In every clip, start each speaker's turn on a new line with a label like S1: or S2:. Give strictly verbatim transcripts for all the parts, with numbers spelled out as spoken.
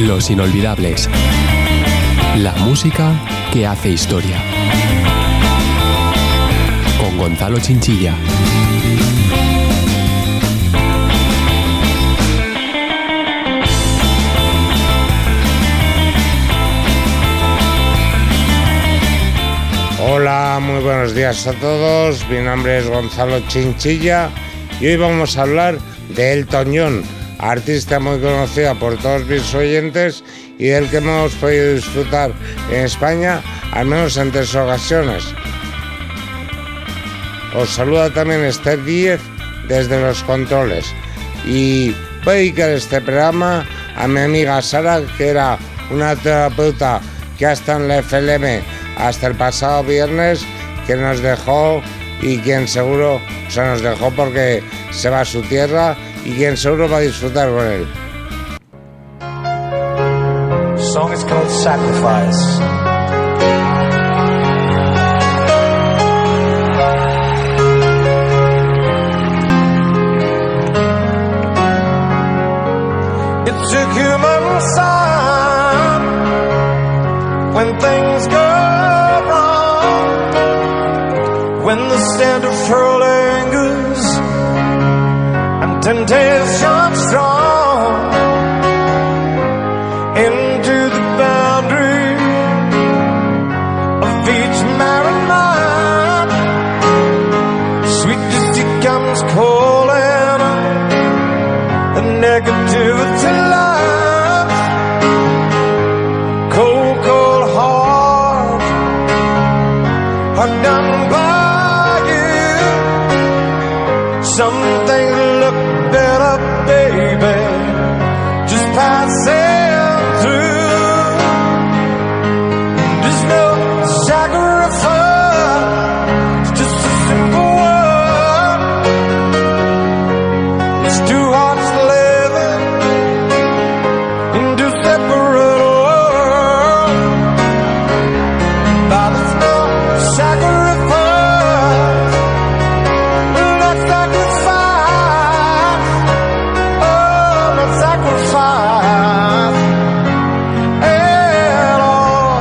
S1: Los inolvidables. La música que hace historia. Con Gonzalo Chinchilla.
S2: Hola, muy buenos días a todos. Mi nombre es Gonzalo Chinchilla y hoy vamos a hablar de Elton John, artista muy conocido por todos mis oyentes y del que hemos podido disfrutar en España, al menos en tres ocasiones. Os saluda también Esther Díez desde los controles y voy a dedicar este programa a mi amiga Sara, que era una terapeuta que hasta en la F L M hasta el pasado viernes, que nos dejó y quien seguro, o sea, nos dejó porque se va a su tierra y quien seguro va a disfrutar con él.
S3: The song is called Sacrifice. It's a human sign when things go wrong, when the standard for lingers and temptation strong, into the boundary of each married mind, sweet deceit comes calling, the negativity lies, cold, cold heart, undone by you. Some things look better, baby, just passing through. There's no sacrifice, it's just a simple word. It's two hearts living in two separate worlds, but there's no sacrifice, not sacrifice, oh, not sacrifice at all.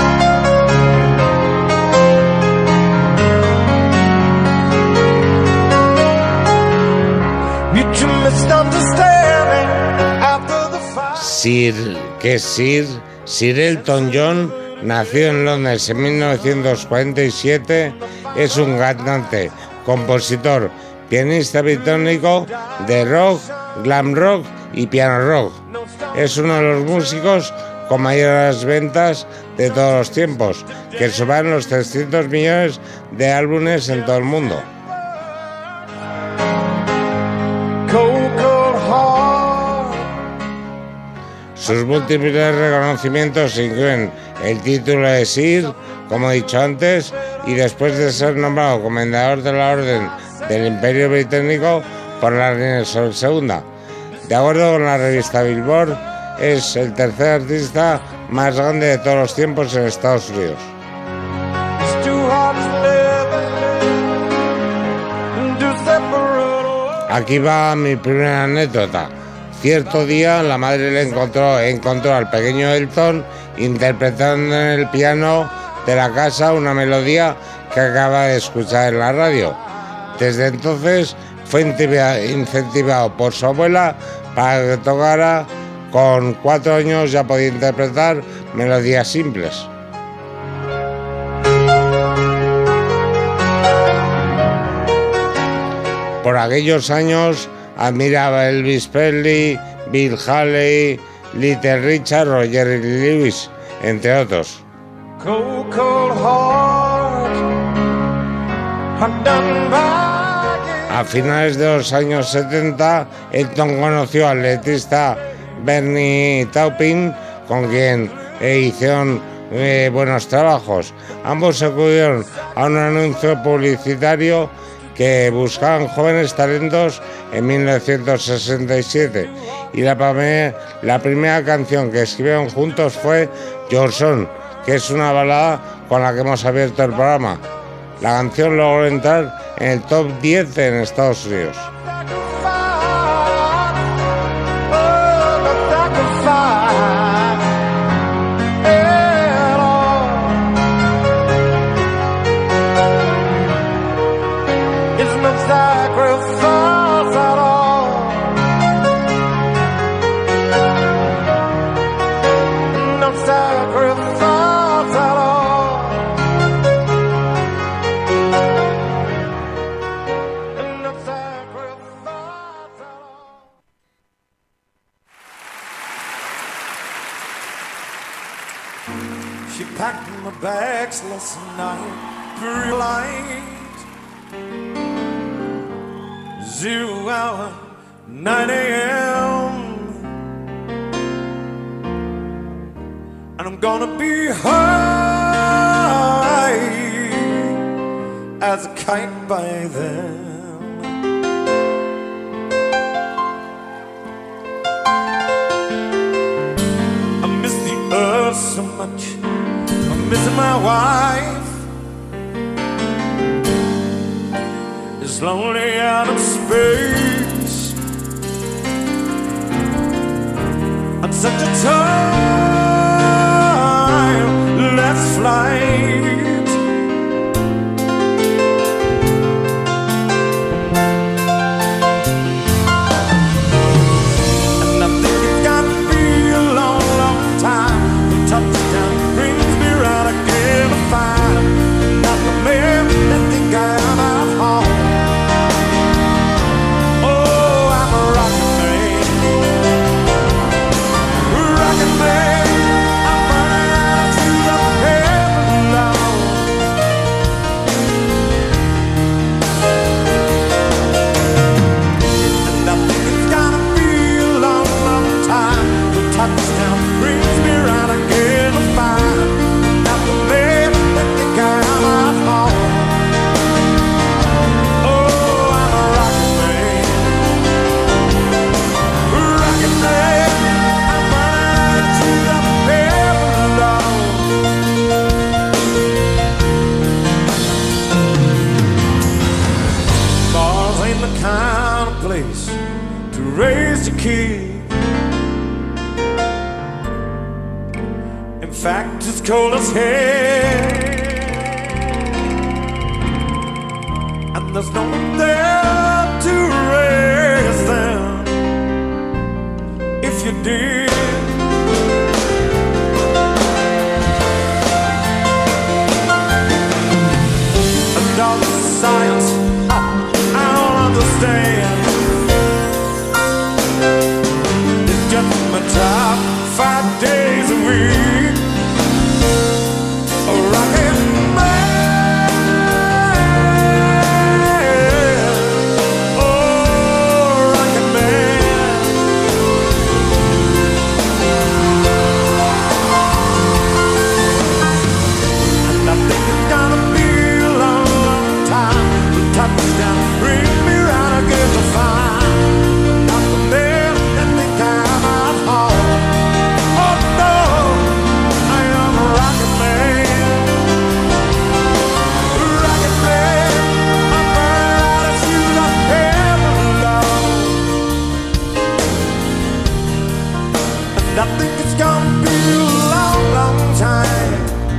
S3: Mutual misunderstanding after the fight.
S2: Sir, que Sir, Sir Elton John, nació en Londres en mil novecientos cuarenta y siete, es un cantante, compositor, pianista británico de rock, glam rock y piano rock. Es uno de los músicos con mayores ventas de todos los tiempos, que superan los trescientos millones de álbumes en todo el mundo.
S3: Cold, cold heart.
S2: Sus múltiples reconocimientos incluyen el título de Sir, como he dicho antes, y después de ser nombrado comendador de la Orden del Imperio Británico por la reina Isabel segunda. De acuerdo con la revista Billboard, es el tercer artista más grande de todos los tiempos en Estados Unidos.
S3: It's two hearts living in two separate worlds.
S2: Aquí va mi primera anécdota. Cierto día la madre le encontró, encontró al pequeño Elton interpretando en el piano de la casa una melodía que acaba de escuchar en la radio. Desde entonces fue incentivado por su abuela para que tocara. Con cuatro años ya podía interpretar melodías simples. Por aquellos años admiraba a Elvis Presley, Bill Haley, Little Richard o Jerry Lee Lewis, entre otros.
S3: Cold, cold heart, undone by you.
S2: A finales de los años setenta, Elton conoció al letrista Bernie Taupin, con quien hicieron eh, buenos trabajos. Ambos se acudieron a un anuncio publicitario que buscaban jóvenes talentos en mil novecientos sesenta y siete y la, primer, la primera canción que escribieron juntos fue Your Song, que es una balada con la que hemos abierto el programa. La canción logró entrar en el top diez en Estados Unidos.
S3: Oh, the sacrifice. packed my bags last night, realized zero hour, nine a.m. And I'm gonna be high as a kite by then. I miss the earth so much, I'm missing my wife. It's lonely out of space on such a tireless flight. And I think it's gotta be a long, long time. The touchdown brings me right again to find not the man that think I'm at home. Touchdown brings me right again to find not the man that think I'm at home. Oh, I'm a rocket man, rocket man. I'm running to the heaven alone. Mars ain't the kind of place to raise your kids. In fact, it's cold as hell, and there's no one there to raise them. If you did, and all the science I, I don't understand. It's just my job five days a week. Rocket man, oh rocket man. And I think it's gonna be a long, long time. The touchdown brings me right again to find not the man that think I'm at home. Oh no, I am a rocket man. I think it's gonna be a long, long time.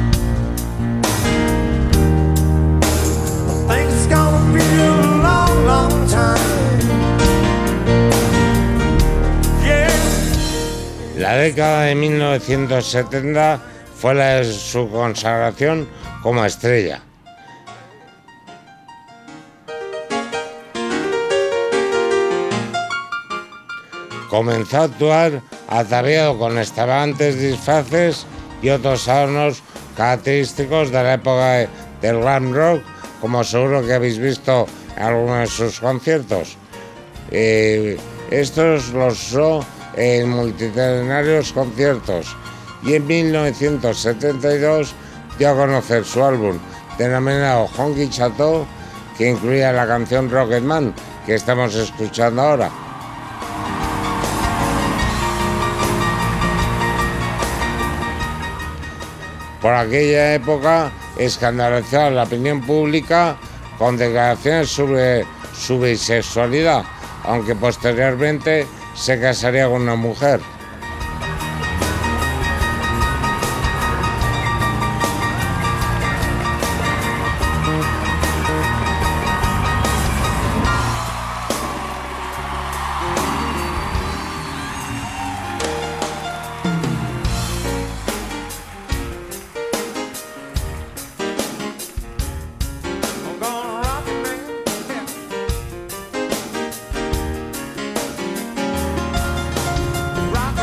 S3: I think it's gonna be a long, long time. Yeah.
S2: La década de mil novecientos setenta fue la de su consagración como estrella. Comenzó a actuar ataviado con extravagantes disfraces y otros adornos característicos de la época de, del glam rock, como seguro que habéis visto en algunos de sus conciertos. Eh, estos los usó en multitudinarios conciertos y en mil novecientos setenta y dos dio a conocer su álbum denominado Honky Chateau, que incluía la canción Rocketman, que estamos escuchando ahora. Por aquella época escandalizó a la opinión pública con declaraciones sobre su bisexualidad, aunque posteriormente se casaría con una mujer.
S3: Rock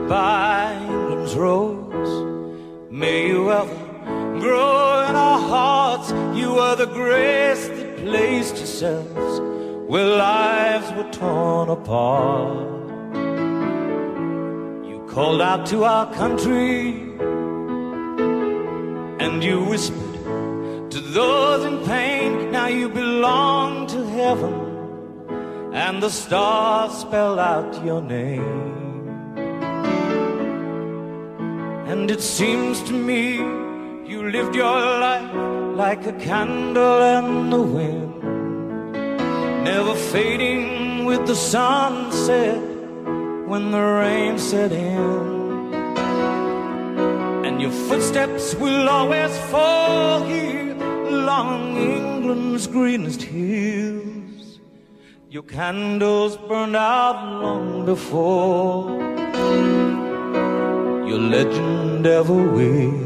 S3: Goodbye, England's rose. May you ever grow in our hearts. You are the grace that placed yourselves where lives were torn apart. You called out to our country and you whispered to those in pain. Now you belong to heaven and the stars spell out your name. And it seems to me you lived your life like a candle in the wind, never fading with the sunset when the rain set in. And your footsteps will always fall here along England's greenest hills. Your candles burned out long before your legend ever will.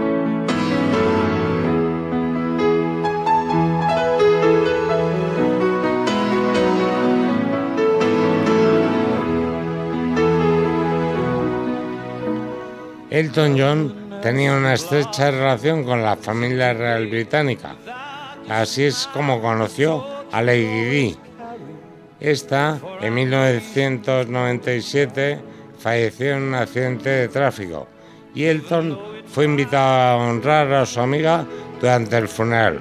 S2: Elton John tenía una estrecha relación con la familia real británica. Así es como conoció a Lady Di. Esta, en mil novecientos noventa y siete, falleció en un accidente de tráfico y Elton fue invitado a honrar a su amiga durante el funeral.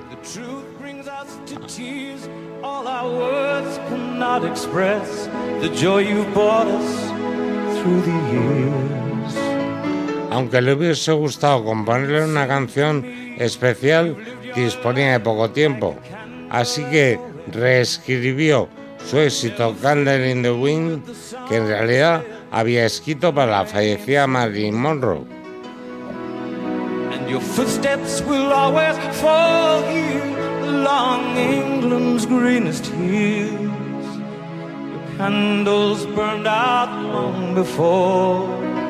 S2: Aunque le hubiese gustado componerle una canción especial, disponía de poco tiempo, así que reescribió su éxito Candle in the Wind, que en realidad había escrito para la fallecida Marilyn Monroe.
S3: And your footsteps will always fall here along England's greenest hills. Your candles burned out long before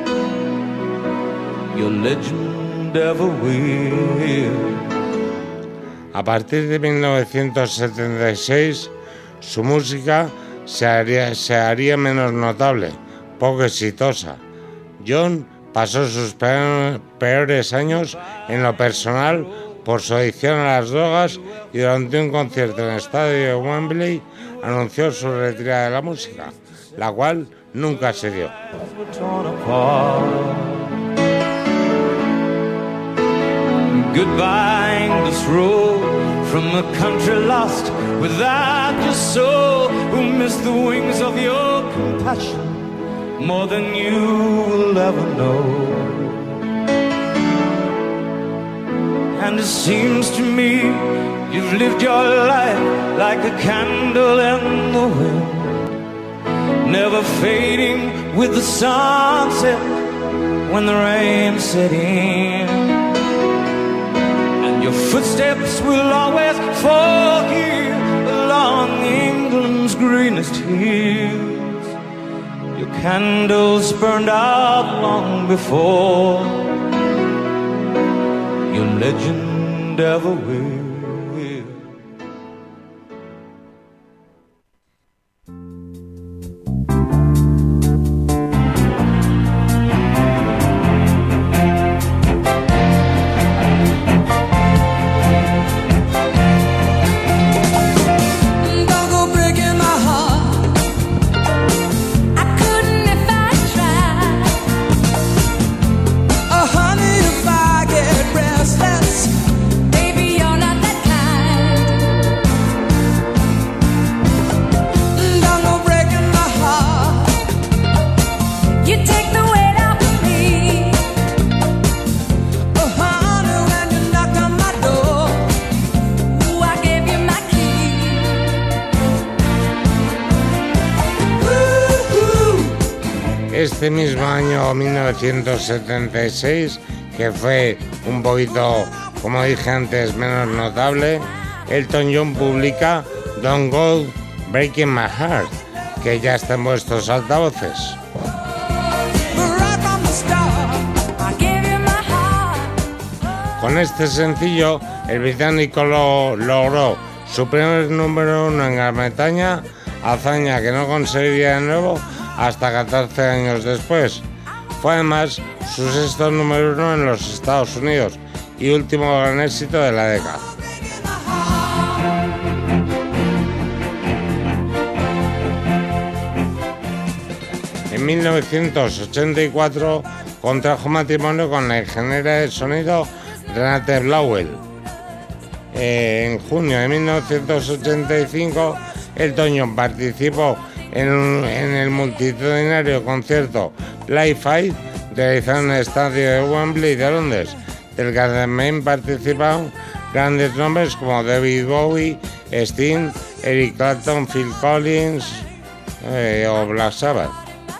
S3: your legend ever will.
S2: A partir de mil novecientos setenta y seis, su música se haría, se haría menos notable, poco exitosa. John pasó sus peor, peores años en lo personal por su adicción a las drogas y durante un concierto en el estadio de Wembley anunció su retirada de la música, la cual nunca se dio.
S3: Goodbye, English road, from a country lost without your soul, who missed the wings of your compassion more than you will ever know. And it seems to me you've lived your life like a candle in the wind, never fading with the sunset when the rain set in. Your footsteps will always fall here along England's greenest hills. Your candles burned out long before your legend ever will.
S2: Este mismo año, mil novecientos setenta y seis, que fue un poquito, como dije antes, menos notable, Elton John publica Don't Go Breaking My Heart, que ya está en vuestros altavoces. Con este sencillo, el británico lo, logró su primer número uno en Gran Bretaña, hazaña que no conseguiría de nuevo hasta catorce años después. Fue además su sexto número uno en los Estados Unidos y último gran éxito de la década. En mil novecientos ochenta y cuatro contrajo matrimonio con la ingeniera de sonido Renate Blauel. Eh, en junio de mil novecientos ochenta y cinco, Elton John participó en, un, en el multitudinario concierto Live Aid realizado en el estadio de Wembley de Londres, del que también participaron grandes nombres como David Bowie, Sting, Eric Clapton, Phil Collins eh, o Black Sabbath.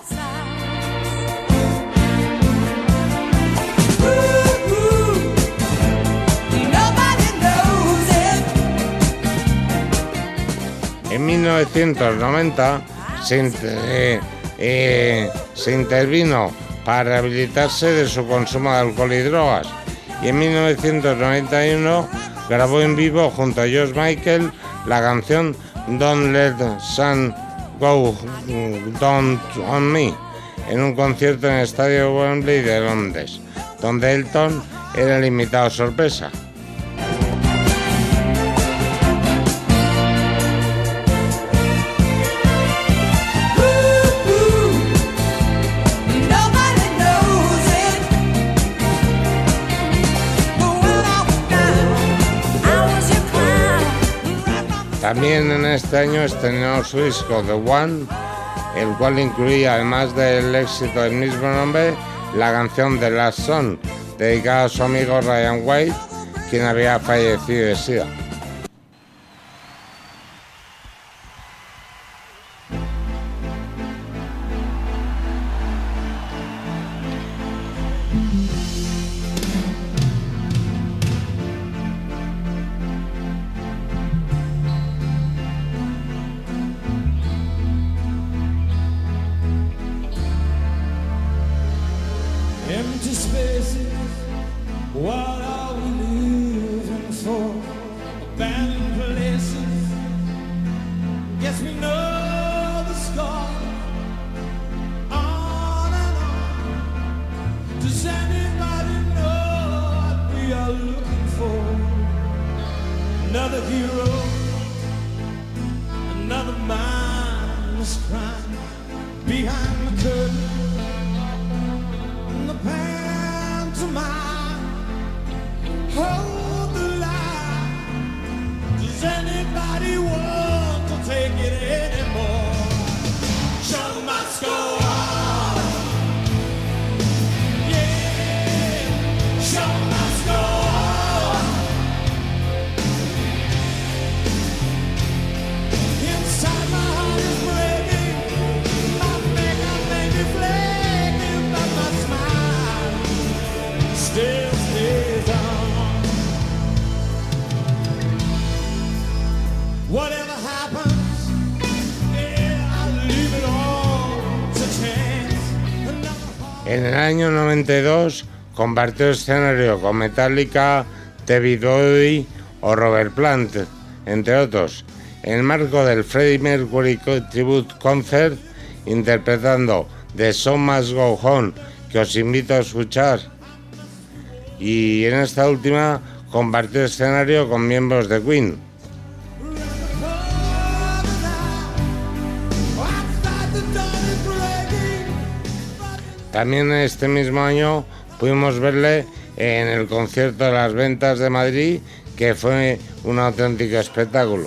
S2: En mil novecientos noventa se, eh, eh, se intervino para rehabilitarse de su consumo de alcohol y drogas, y en mil novecientos noventa y uno grabó en vivo junto a George Michael la canción Don't Let the Sun Go Down on Me en un concierto en el estadio Wembley de Londres, donde Elton era el invitado sorpresa. También en este año estrenó su disco The One, el cual incluía, además del éxito del mismo nombre, la canción The Last Song, dedicada a su amigo Ryan White, quien había fallecido de SIDA.
S3: Empty spaces, what are we living for? Abandoned places, guess we know the score. On and on, does anybody know what we are looking for? Another hero, another mindless crime behind the curtain. Pantomime, hold the line. Does anybody want to take it anymore? Show must go on. Yeah, show must go on. Inside my heart is breaking. My makeup may be flaking, but my smile still stays on. Whatever happens, yeah, I'll leave it all to chance.
S2: En el año noventa y dos compartió escenario con Metallica, David Bowie o Robert Plant, entre otros, en el marco del Freddie Mercury Tribute Concert, interpretando The Show Must Go On, que os invito a escuchar. Y en esta última compartió escenario con miembros de Queen. También este mismo año pudimos verle en el concierto de las Ventas de Madrid, que fue un auténtico espectáculo.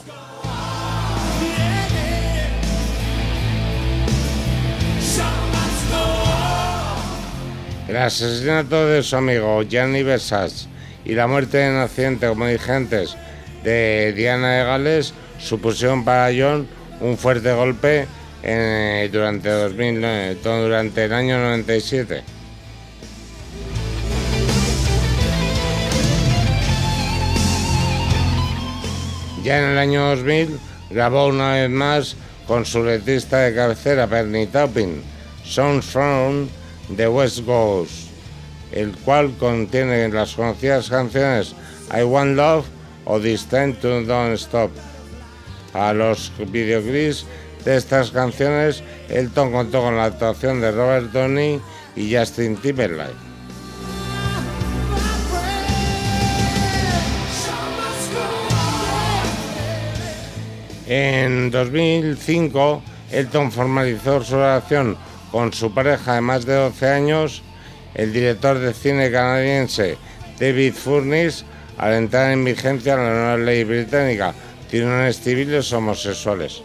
S2: El asesinato de su amigo Gianni Versace y la muerte en accidente, como dije antes, de Diana de Gales supusieron para John un fuerte golpe en, durante, dos mil, durante el año noventa y siete. Ya en el año dos mil grabó una vez más con su letrista de cabecera, Bernie Taupin, Songs from The West Coast, el cual contiene las conocidas canciones I Want Love o This Time to Don't Stop. A los videoclips de estas canciones, Elton contó con la actuación de Robert Downey y Justin Timberlake. En dos mil cinco, Elton formalizó su relación con su pareja de más de doce años, el director de cine canadiense David Furniss, al entrar en vigencia la nueva ley británica de uniones civiles homosexuales.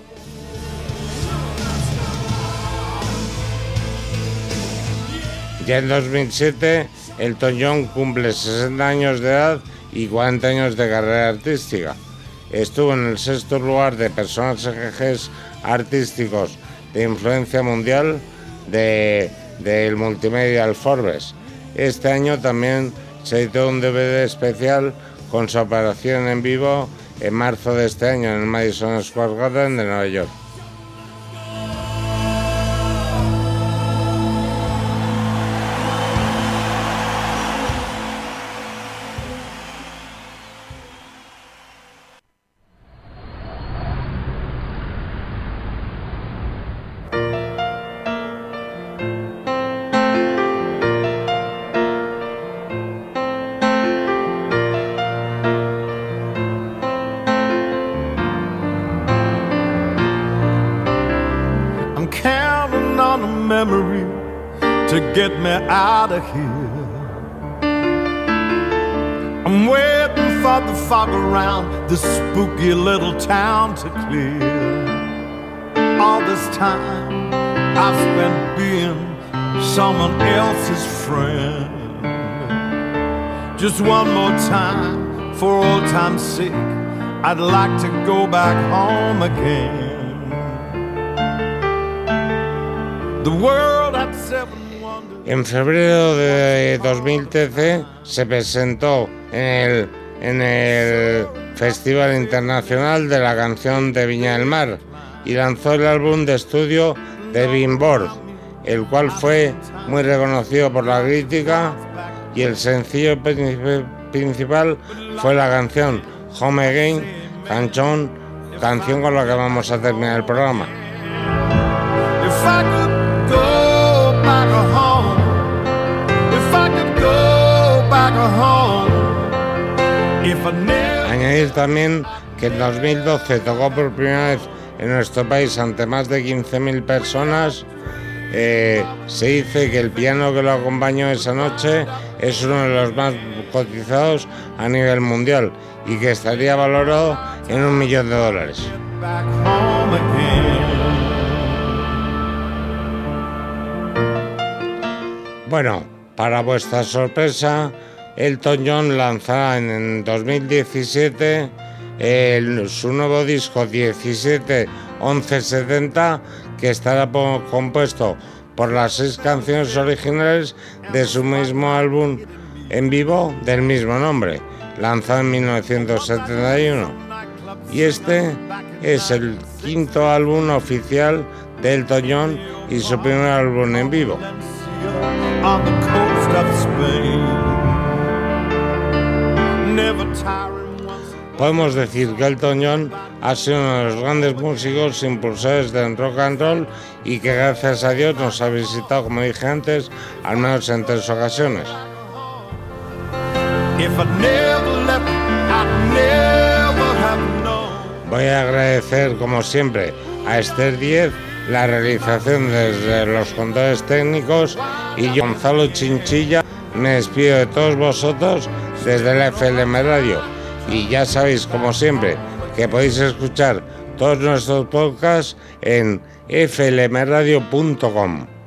S2: Ya en dos mil siete, Elton John cumple sesenta años de edad y cuarenta años de carrera artística. Estuvo en el sexto lugar de personajes artísticos de influencia mundial de, del Multimedial Forbes. Este año también se editó un D V D especial con su aparición en vivo en marzo de este año en el Madison Square Garden de Nueva York.
S3: Memory to get me out of here. I'm waiting for the fog around this spooky little town to clear. All this time I've spent being someone else's friend. Just one more time, for old time's sake, I'd like to go back home again.
S2: En febrero de dos mil trece se presentó en el, en el Festival Internacional de la Canción de Viña del Mar y lanzó el álbum de estudio de Billboard, el cual fue muy reconocido por la crítica, y el sencillo principal fue la canción Home Again, canción, canción con la que vamos a terminar el programa. Añadir también que en dos mil doce tocó por primera vez en nuestro país ante más de quince mil personas. Eh, se dice que el piano que lo acompañó esa noche es uno de los más cotizados a nivel mundial y que estaría valorado en un millón de dólares. Bueno, para vuestra sorpresa, Elton John lanzará en dos mil diecisiete el, su nuevo disco diecisiete once setenta, que estará po- compuesto por las seis canciones originales de su mismo álbum en vivo del mismo nombre, lanzado en mil novecientos setenta y uno. Y este es el quinto álbum oficial de Elton John y su primer álbum en vivo. On the coast of Spain. Never tiring once. Podemos decir que Elton John ha sido uno de los grandes músicos impulsores del rock and roll y que gracias a Dios nos ha visitado, como dije antes, al menos en tres ocasiones. Voy a agradecer, como siempre, a Esther Díez la realización desde los controles técnicos, y yo, Gonzalo Chinchilla, me despido de todos vosotros desde la F L M Radio. Y ya sabéis, como siempre, que podéis escuchar todos nuestros podcasts en f l m radio punto com.